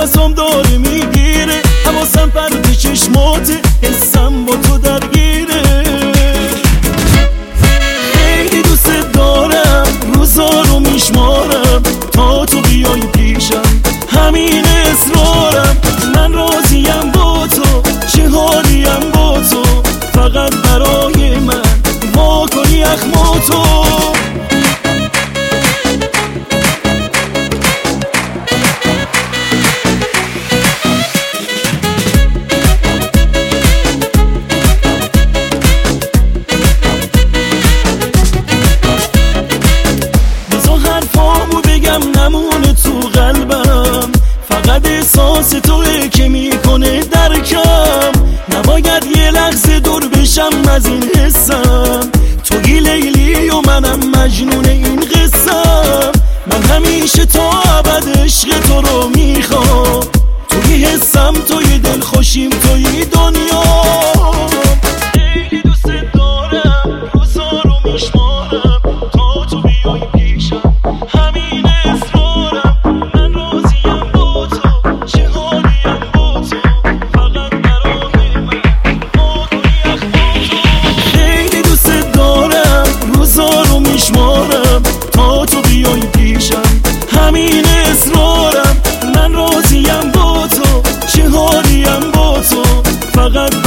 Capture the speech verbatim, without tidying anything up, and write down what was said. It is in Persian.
نفسم داره میگیره، حواسم پرد چشماته، حسم با تو درگیره. خیلی دوست دارم، روزا رو میشمارم تا تو بیای پیشم، همین اصرارم. من راضیم با تو، چه حالیم با تو، فقط برای من وا کنی اخماتو. نمونه تو قلبم، فقط احساس توئه که میکنه درکم. نباید یه لحظه دور بشم از این حسم، توی لیلی و منم مجنون این قصم. من همیشه تا ابد عشق تو رو میخوام، توی حسم، توی دل خوشیم، توی دنیا. خیلی دوست دارم، روزا رو میشمارم تا تو بیای پیشم، همین تا تو بیای پیشم، همین اصرارم. من راضیم با تو، چه حالیم با تو، فقط